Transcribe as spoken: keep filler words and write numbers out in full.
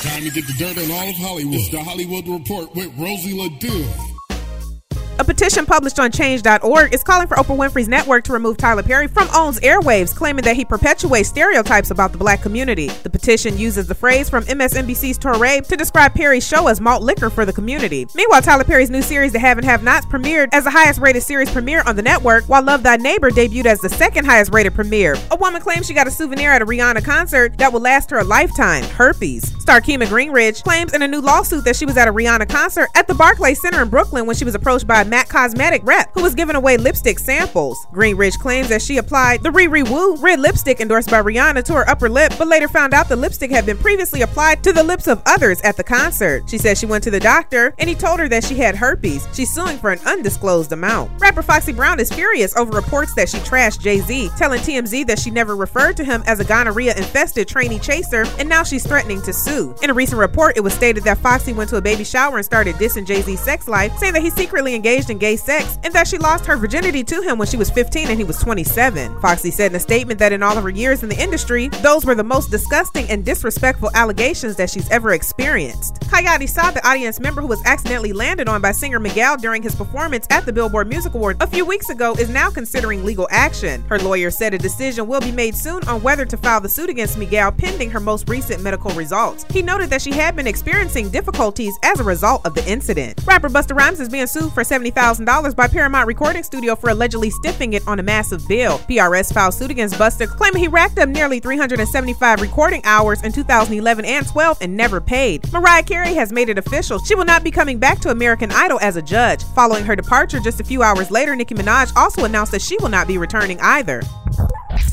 Time to get the dirt on all of Hollywood. It's the Hollywood Report with Rosie LaDue. A petition published on change dot org is calling for Oprah Winfrey's network to remove Tyler Perry from OWN's airwaves, claiming that he perpetuates stereotypes about the black community. The petition uses the phrase from M S N B C's Touré to describe Perry's show as malt liquor for the community. Meanwhile, Tyler Perry's new series, The Have and Have-Nots, premiered as the highest rated series premiere on the network, while Love Thy Neighbor debuted as the second highest rated premiere. A woman claims she got a souvenir at a Rihanna concert that will last her a lifetime: herpes. Star Kima Greenridge claims in a new lawsuit that she was at a Rihanna concert at the Barclays Center in Brooklyn when she was approached by a MAC Cosmetic rep who was giving away lipstick samples. Greenridge claims that she applied the Riri Woo red lipstick endorsed by Rihanna to her upper lip, but later found out the lipstick had been previously applied to the lips of others at the concert. She said she went to the doctor and he told her that she had herpes. She's suing for an undisclosed amount. Rapper Foxy Brown is furious over reports that she trashed Jay-Z, telling T M Z that she never referred to him as a gonorrhea-infested trainee chaser, and now she's threatening to sue. In a recent report, it was stated that Foxy went to a baby shower and started dissing Jay-Z's sex life, saying that he secretly engaged in gay sex and that she lost her virginity to him when she was fifteen and he was twenty-seven. Foxy said in a statement that in all of her years in the industry, those were the most disgusting and disrespectful allegations that she's ever experienced. Kayati Sa, the audience member who was accidentally landed on by singer Miguel during his performance at the Billboard Music Awards a few weeks ago, is now considering legal action. Her lawyer said a decision will be made soon on whether to file the suit against Miguel pending her most recent medical results. He noted that she had been experiencing difficulties as a result of the incident. Rapper Busta Rhymes is being sued for seventy thousand dollars by Paramount Recording Studio for allegedly stiffing it on a massive bill. P R S filed suit against Busta, claiming he racked up nearly three hundred seventy-five recording hours in two thousand eleven and twelve and never paid. Mariah Carey has made it official. She will not be coming back to American Idol as a judge. Following her departure just a few hours later, Nicki Minaj also announced that she will not be returning either.